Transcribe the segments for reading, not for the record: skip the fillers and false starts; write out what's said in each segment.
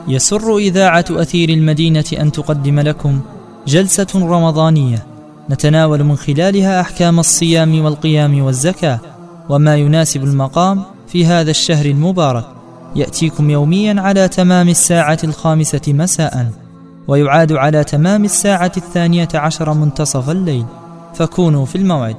يسر إذاعة أثير المدينة أن تقدم لكم جلسة رمضانية نتناول من خلالها أحكام الصيام والقيام والزكاة وما يناسب المقام في هذا الشهر المبارك. يأتيكم يوميا على تمام 5:00 مساء، ويعاد على تمام 12:00 منتصف الليل، فكونوا في الموعد.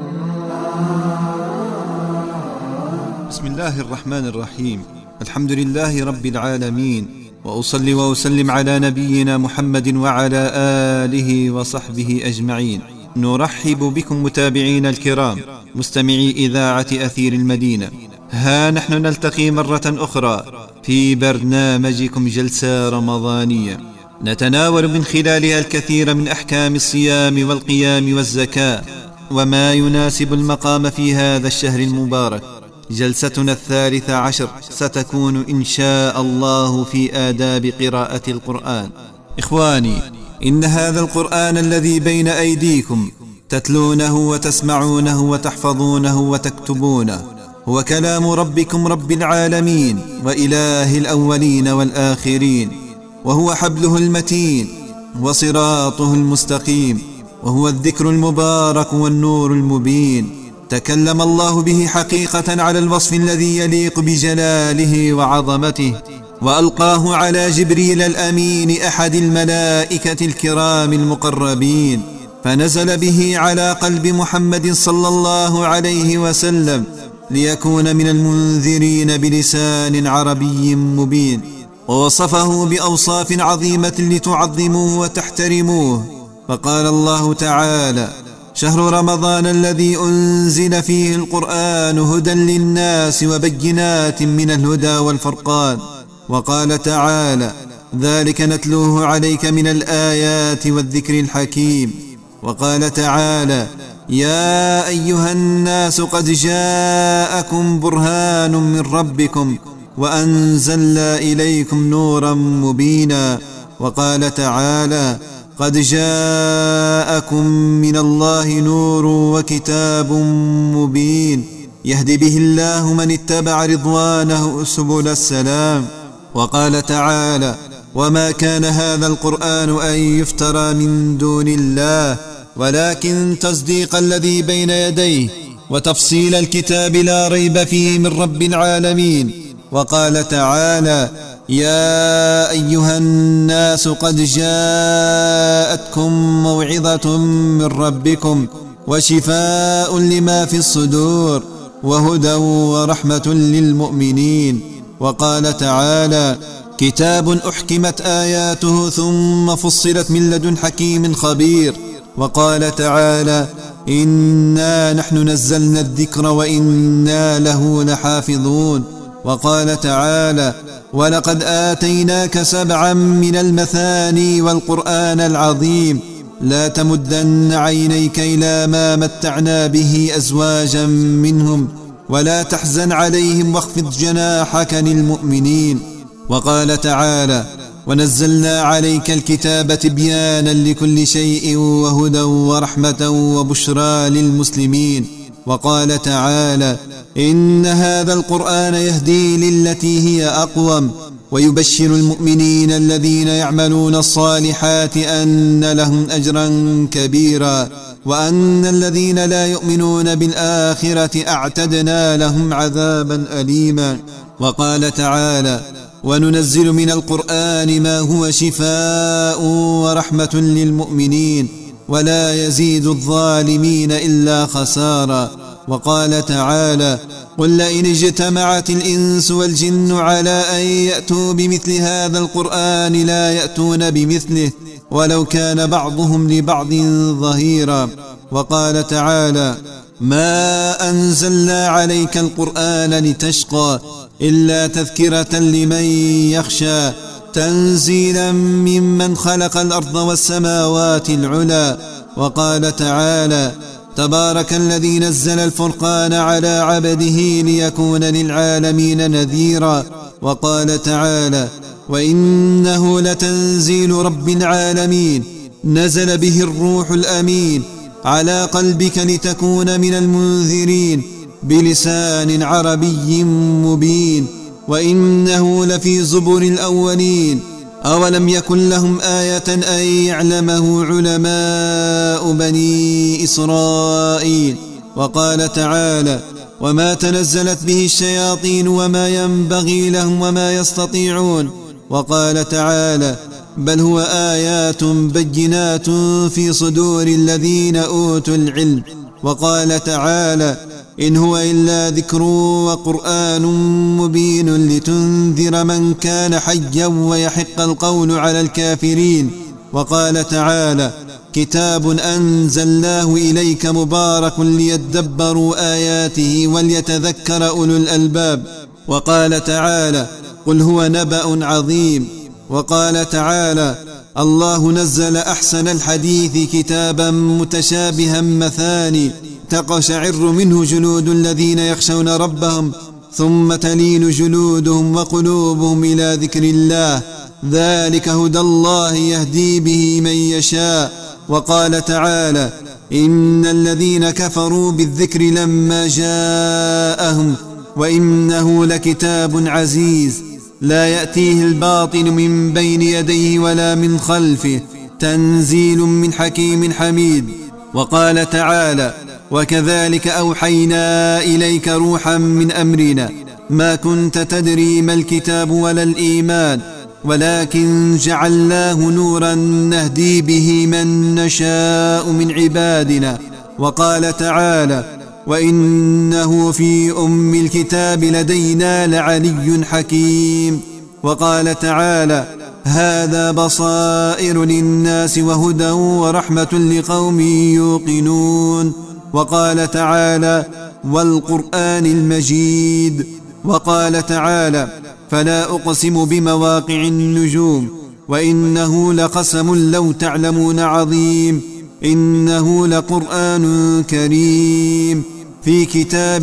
بسم الله الرحمن الرحيم. الحمد لله رب العالمين، وأصلي وأسلم على نبينا محمد وعلى آله وصحبه أجمعين. نرحب بكم متابعين الكرام مستمعي إذاعة أثير المدينة. ها نحن نلتقي مرة أخرى في برنامجكم جلسة رمضانية نتناول من خلالها الكثير من أحكام الصيام والقيام والزكاة وما يناسب المقام في هذا الشهر المبارك. جلستنا 13 ستكون إن شاء الله في آداب قراءة القرآن. إخواني، إن هذا القرآن الذي بين أيديكم تتلونه وتسمعونه وتحفظونه وتكتبونه هو كلام ربكم رب العالمين وإله الأولين والآخرين، وهو حبله المتين وصراطه المستقيم، وهو الذكر المبارك والنور المبين. تكلم الله به حقيقة على الوصف الذي يليق بجلاله وعظمته، وألقاه على جبريل الأمين أحد الملائكة الكرام المقربين، فنزل به على قلب محمد صلى الله عليه وسلم ليكون من المنذرين بلسان عربي مبين. ووصفه بأوصاف عظيمة لتعظموه وتحترموه، فقال الله تعالى: شهر رمضان الذي أنزل فيه القرآن هدى للناس وبينات من الهدى والفرقان. وقال تعالى: ذلك نتلوه عليك من الآيات والذكر الحكيم. وقال تعالى: يا أيها الناس قد جاءكم برهان من ربكم وأنزلنا إليكم نورا مبينا. وقال تعالى: قد جاءكم من الله نور وكتاب مبين يهدي به الله من اتبع رضوانه سبل السلام. وقال تعالى: وما كان هذا القرآن أن يفترى من دون الله ولكن تصديق الذي بين يديه وتفصيل الكتاب لا ريب فيه من رب العالمين. وقال تعالى: يا أيها الناس قد جاءتكم موعظة من ربكم وشفاء لما في الصدور وهدى ورحمة للمؤمنين. وقال تعالى: كتاب أحكمت آياته ثم فصلت من لدن حكيم خبير. وقال تعالى: إنا نحن نزلنا الذكر وإنا له لحافظون. وقال تعالى: ولقد آتيناك 7 من المثاني والقرآن العظيم لا تمدن عينيك إلى ما متعنا به أزواجا منهم ولا تحزن عليهم واخفض جناحك للمؤمنين. وقال تعالى: ونزلنا عليك الكتاب تبيانا لكل شيء وهدى ورحمة وبشرى للمسلمين. وقال تعالى: إن هذا القرآن يهدي للتي هي أقوم ويبشر المؤمنين الذين يعملون الصالحات أن لهم أجرا كبيرا وأن الذين لا يؤمنون بالآخرة أعتدنا لهم عذابا أليما. وقال تعالى: وننزل من القرآن ما هو شفاء ورحمة للمؤمنين ولا يزيد الظالمين إلا خسارا. وقال تعالى: قل لئن اجتمعت الإنس والجن على أن يأتوا بمثل هذا القرآن لا يأتون بمثله ولو كان بعضهم لبعض ظهيرا. وقال تعالى: ما أنزلنا عليك القرآن لتشقى إلا تذكرة لمن يخشى تنزيلا ممن خلق الأرض والسماوات العلى. وقال تعالى: تبارك الذي نزل الفرقان على عبده ليكون للعالمين نذيرا. وقال تعالى: وإنه لتنزيل رب العالمين نزل به الروح الأمين على قلبك لتكون من المنذرين بلسان عربي مبين. وإنه لفي زبر الأولين. أولم يكن لهم آية أن يعلمه علماء بني إسرائيل. وقال تعالى: وما تنزلت به الشياطين وما ينبغي لهم وما يستطيعون. وقال تعالى: بل هو آيات بينات في صدور الذين أوتوا العلم. وقال تعالى: إن هو إلا ذكر وقرآن مبين لتنذر من كان حيا ويحق القول على الكافرين. وقال تعالى: كتاب أنزلناه إليك مبارك ليدبروا آياته وليتذكر أولو الألباب. وقال تعالى: قل هو نبأ عظيم. وقال تعالى: الله نزل أحسن الحديث كتابا متشابها مثاني تقشعر منه جلود الذين يخشون ربهم ثم تلين جلودهم وقلوبهم إلى ذكر الله، ذلك هدى الله يهدي به من يشاء. وقال تعالى: إن الذين كفروا بالذكر لما جاءهم وإنه لكتاب عزيز لا يأتيه الباطل من بين يديه ولا من خلفه تنزيل من حكيم حميد. وقال تعالى: وكذلك أوحينا إليك روحا من أمرنا ما كنت تدري ما الكتاب ولا الإيمان ولكن جعلناه نورا نهدي به من نشاء من عبادنا. وقال تعالى: وإنه في أم الكتاب لدينا لعلي حكيم. وقال تعالى: هذا بصائر للناس وهدى ورحمة لقوم يوقنون. وقال تعالى: والقرآن المجيد. وقال تعالى: فلا أقسم بمواقع النجوم وإنه لقسم لو تعلمون عظيم، إنه لقرآن كريم في كتاب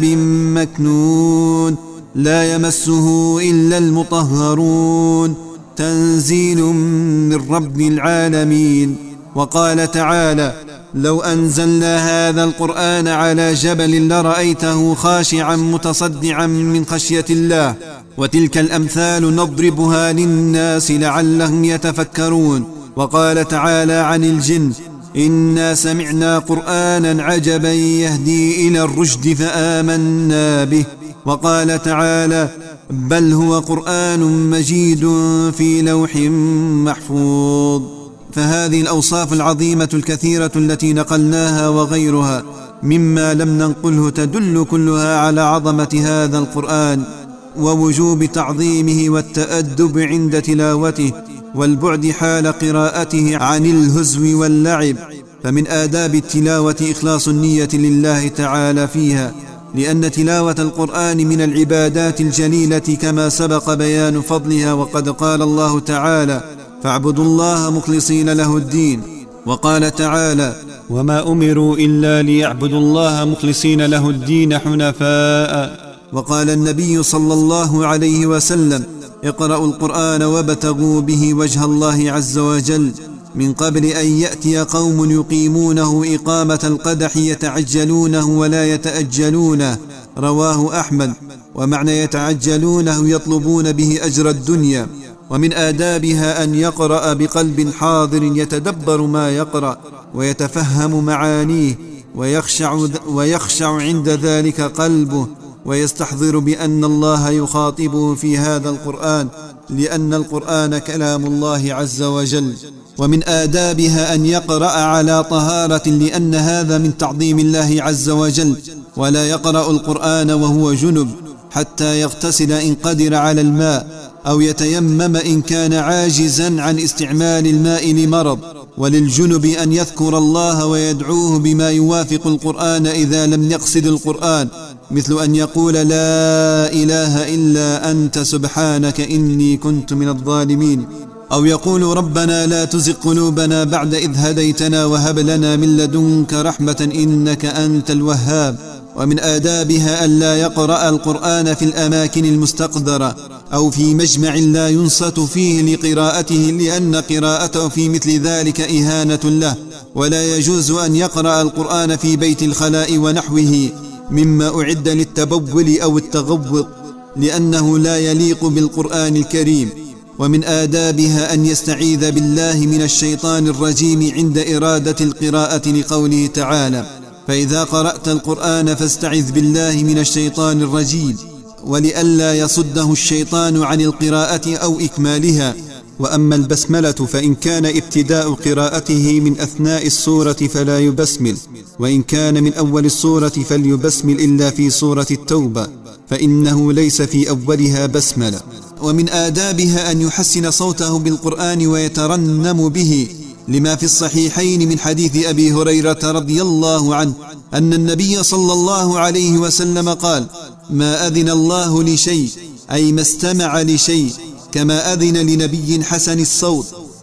مكنون لا يمسه إلا المطهرون تنزيل من رب العالمين. وقال تعالى: لو أنزلنا هذا القرآن على جبل لرأيته خاشعا متصدعا من خشية الله. وتلك الأمثال نضربها للناس لعلهم يتفكرون. وقال تعالى عن الجن: إنا سمعنا قرآنا عجبا يهدي إلى الرشد فآمنا به. وقال تعالى: بل هو قرآن مجيد في لوح محفوظ. فهذه الأوصاف العظيمة الكثيرة التي نقلناها وغيرها مما لم ننقله تدل كلها على عظمة هذا القرآن ووجوب تعظيمه والتأدب عند تلاوته والبعد حال قراءته عن الهزو واللعب. فمن آداب التلاوة إخلاص النية لله تعالى فيها، لأن تلاوة القرآن من العبادات الجليلة كما سبق بيان فضلها. وقد قال الله تعالى: فاعبدوا الله مخلصين له الدين. وقال تعالى: وما أمروا إلا ليعبدوا الله مخلصين له الدين حنفاء. وقال النبي صلى الله عليه وسلم: اقرأوا القرآن وابتغوا به وجه الله عز وجل من قبل أن يأتي قوم يقيمونه إقامة القدح يتعجلونه ولا يتأجلونه. رواه أحمد. ومعنى يتعجلونه يطلبون به أجر الدنيا. ومن آدابها أن يقرأ بقلب حاضر يتدبر ما يقرأ ويتفهم معانيه ويخشع عند ذلك قلبه ويستحضر بأن الله يخاطبه في هذا القرآن، لأن القرآن كلام الله عز وجل. ومن آدابها أن يقرأ على طهارة، لأن هذا من تعظيم الله عز وجل، ولا يقرأ القرآن وهو جنب حتى يغتسل إن قدر على الماء، أو يتيمم إن كان عاجزا عن استعمال الماء لمرض. وللجنب أن يذكر الله ويدعوه بما يوافق القرآن إذا لم يقصد القرآن، مثل أن يقول: لا إله إلا أنت سبحانك إني كنت من الظالمين. أو يقول: ربنا لا تزغ قلوبنا بعد إذ هديتنا وهب لنا من لدنك رحمة إنك أنت الوهاب. ومن آدابها أن لا يقرأ القرآن في الأماكن المستقذرة أو في مجمع لا ينصت فيه لقراءته، لأن قراءته في مثل ذلك إهانة له. ولا يجوز أن يقرأ القرآن في بيت الخلاء ونحوه مما أعد للتبول أو التغوط، لأنه لا يليق بالقرآن الكريم. ومن آدابها أن يستعيذ بالله من الشيطان الرجيم عند إرادة القراءة، لقوله تعالى: فإذا قرأت القرآن فاستعذ بالله من الشيطان الرجيم، ولئلا يصده الشيطان عن القراءة أو إكمالها. وأما البسملة فإن كان ابتداء قراءته من أثناء السورة فلا يبسمل، وإن كان من أول السورة فليبسمل إلا في سورة التوبة، فإنه ليس في أولها بسملة. ومن آدابها أن يحسن صوته بالقرآن ويترنم به، لما في الصحيحين من حديث أبي هريرة رضي الله عنه أن النبي صلى الله عليه وسلم قال: ما أذن الله لشيء، أي ما استمع لشيء، كما أذن لنبي حسن الصوت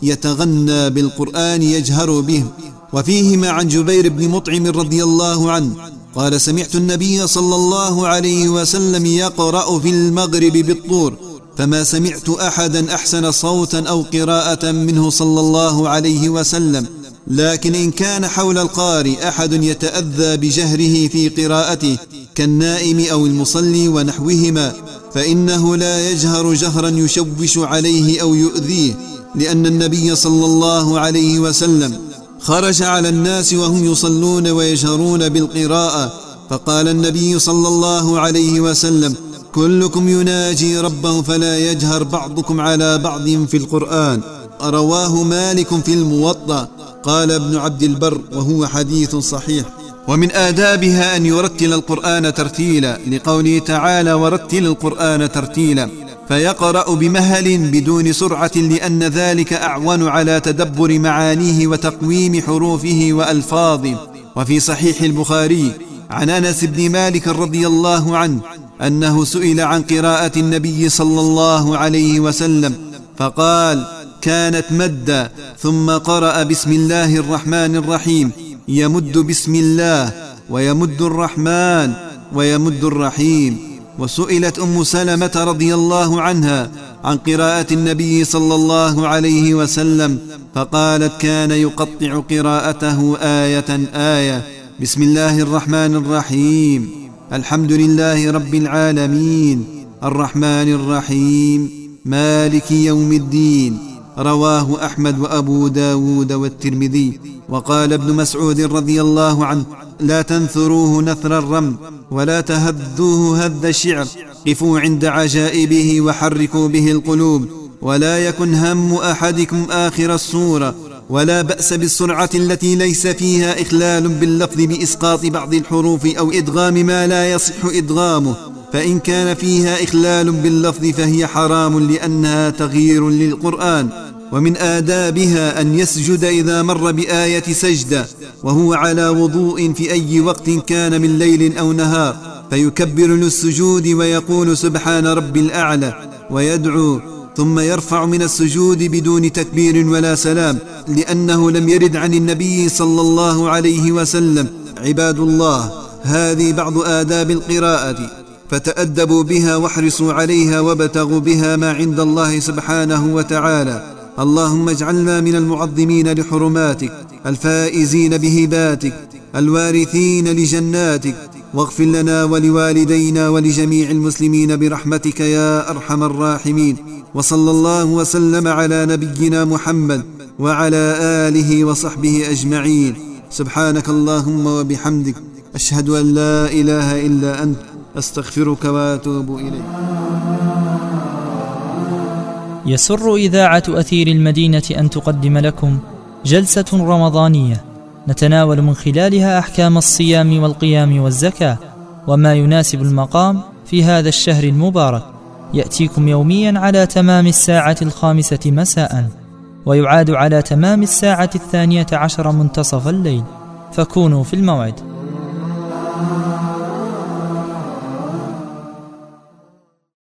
يتغنى بالقرآن يجهر به. وفيهما عن جبير بن مطعم رضي الله عنه قال: سمعت النبي صلى الله عليه وسلم يقرأ في المغرب بالطور، فما سمعت أحدا أحسن صوتا أو قراءة منه صلى الله عليه وسلم. لكن إن كان حول القارئ أحد يتأذى بجهره في قراءته كالنائم أو المصلي ونحوهما، فإنه لا يجهر جهرا يشوش عليه أو يؤذيه، لأن النبي صلى الله عليه وسلم خرج على الناس وهم يصلون ويجهرون بالقراءة، فقال النبي صلى الله عليه وسلم: كلكم يناجي ربه فلا يجهر بعضكم على بعض في القرآن. رواه مالك في الموطأ. قال ابن عبد البر: وهو حديث صحيح. ومن آدابها أن يرتل القرآن ترتيلا، لقوله تعالى: ورتل القرآن ترتيلا، فيقرأ بمهل بدون سرعة، لأن ذلك أعون على تدبر معانيه وتقويم حروفه وألفاظه. وفي صحيح البخاري عن أنس بن مالك رضي الله عنه أنه سئل عن قراءة النبي صلى الله عليه وسلم فقال: كانت مدا، ثم قرأ بسم الله الرحمن الرحيم، يمد بسم الله، ويمد الرحمن، ويمد الرحيم. وسئلت أم سلمة رضي الله عنها عن قراءة النبي صلى الله عليه وسلم فقالت: كان يقطع قراءته آية آية: بسم الله الرحمن الرحيم، الحمد لله رب العالمين، الرحمن الرحيم، مالك يوم الدين. رواه أحمد وأبو داود والترمذي. وقال ابن مسعود رضي الله عنه: لا تنثروه نثر الرمل، ولا تهذوه هذ الشعر، قفوا عند عجائبه وحركوا به القلوب، ولا يكن هم أحدكم آخر السورة، ولا بأس بالسرعة التي ليس فيها إخلال باللفظ بإسقاط بعض الحروف أو إدغام ما لا يصح إدغامه، فإن كان فيها إخلال باللفظ فهي حرام لأنها تغيير للقرآن. ومن آدابها أن يسجد إذا مر بآية سجدة وهو على وضوء في أي وقت كان من ليل أو نهار، فيكبر للسجود ويقول: سبحان ربي الأعلى، ويدعو، ثم يرفع من السجود بدون تكبير ولا سلام، لأنه لم يرد عن النبي صلى الله عليه وسلم. عباد الله، هذه بعض آداب القراءة، فتأدبوا بها واحرصوا عليها وابتغوا بها ما عند الله سبحانه وتعالى. اللهم اجعلنا من المعظمين لحرماتك، الفائزين بهباتك، الوارثين لجناتك، واغفر لنا ولوالدينا ولجميع المسلمين برحمتك يا أرحم الراحمين. وصلى الله وسلم على نبينا محمد وعلى آله وصحبه أجمعين. سبحانك اللهم وبحمدك، أشهد أن لا إله إلا أنت، أستغفرك وأتوب إليك. يسر إذاعة أثير المدينة أن تقدم لكم جلسة رمضانية نتناول من خلالها أحكام الصيام والقيام والزكاة وما يناسب المقام في هذا الشهر المبارك. يأتيكم يوميا على تمام 5:00 مساء، ويعاد على تمام 12:00 منتصف الليل، فكونوا في الموعد.